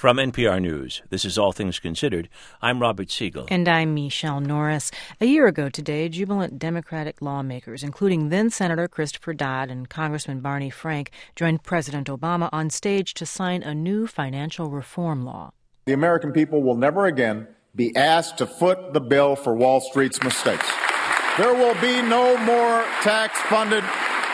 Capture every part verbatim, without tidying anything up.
From N P R News, this is All Things Considered. I'm Robert Siegel. And I'm Michelle Norris. A year ago today, jubilant Democratic lawmakers, including then-Senator Christopher Dodd and Congressman Barney Frank, joined President Obama on stage to sign a new financial reform law. The American people will never again be asked to foot the bill for Wall Street's mistakes. There will be no more tax-funded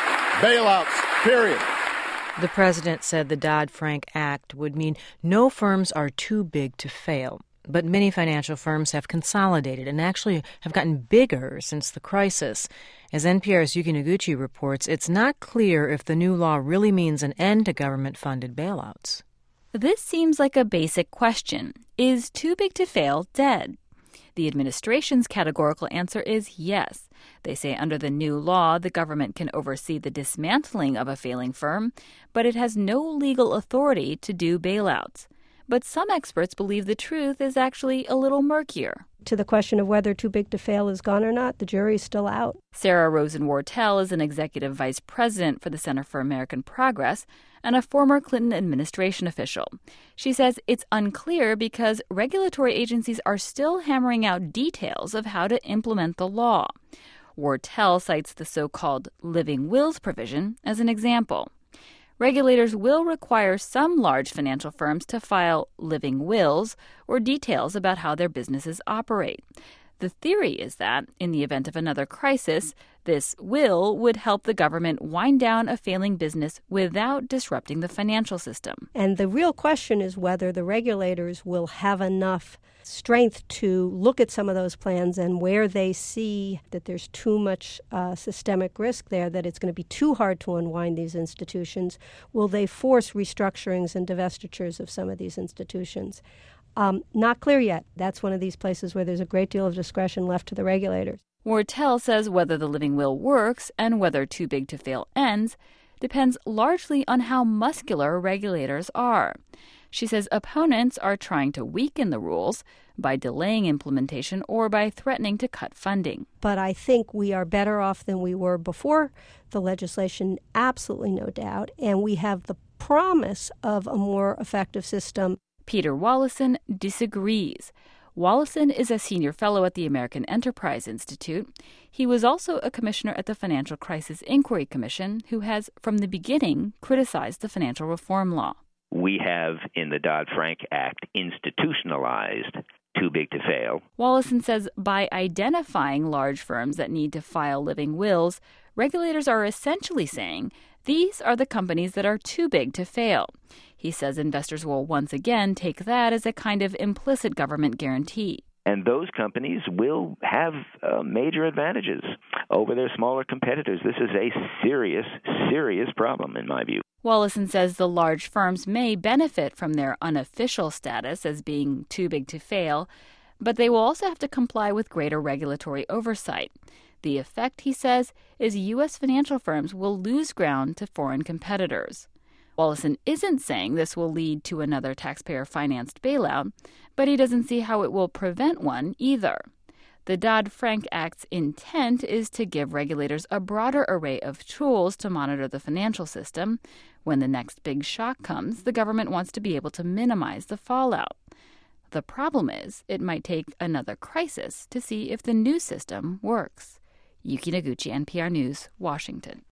bailouts, period. The president said the Dodd-Frank Act would mean no firms are too big to fail. But many financial firms have consolidated and actually have gotten bigger since the crisis. As N P R's Yuki Noguchi reports, it's not clear if the new law really means an end to government-funded bailouts. This seems like a basic question. Is too big to fail dead? The administration's categorical answer is yes. They say under the new law, the government can oversee the dismantling of a failing firm, but it has no legal authority to do bailouts. But some experts believe the truth is actually a little murkier. To the question of whether too big to fail is gone or not, the jury's still out. Sarah Rosen-Wortel is an executive vice president for the Center for American Progress and a former Clinton administration official. She says it's unclear because regulatory agencies are still hammering out details of how to implement the law. Wortel cites the so-called living wills provision as an example. Regulators will require some large financial firms to file living wills or details about how their businesses operate. The theory is that, in the event of another crisis, this will would help the government wind down a failing business without disrupting the financial system. And the real question is whether the regulators will have enough strength to look at some of those plans, and where they see that there's too much uh, systemic risk there, that it's going to be too hard to unwind these institutions, will they force restructurings and divestitures of some of these institutions? Um, not clear yet. That's one of these places where there's a great deal of discretion left to the regulators. Wortel says whether the living will works and whether too big to fail ends depends largely on how muscular regulators are. She says opponents are trying to weaken the rules by delaying implementation or by threatening to cut funding. But I think we are better off than we were before the legislation, absolutely no doubt, and we have the promise of a more effective system. Peter Wallison disagrees. Wallison is a senior fellow at the American Enterprise Institute. He was also a commissioner at the Financial Crisis Inquiry Commission, who has, from the beginning, criticized the financial reform law. We have, in the Dodd-Frank Act, institutionalized too big to fail. Wallison says by identifying large firms that need to file living wills, regulators are essentially saying these are the companies that are too big to fail. He says investors will once again take that as a kind of implicit government guarantee. And those companies will have uh, major advantages over their smaller competitors. This is a serious, serious problem, in my view. Wallison says the large firms may benefit from their unofficial status as being too big to fail, but they will also have to comply with greater regulatory oversight. The effect, he says, is U S financial firms will lose ground to foreign competitors. Wallison isn't saying this will lead to another taxpayer-financed bailout, but he doesn't see how it will prevent one either. The Dodd-Frank Act's intent is to give regulators a broader array of tools to monitor the financial system. When the next big shock comes, the government wants to be able to minimize the fallout. The problem is it might take another crisis to see if the new system works. Yuki Noguchi, N P R News, Washington.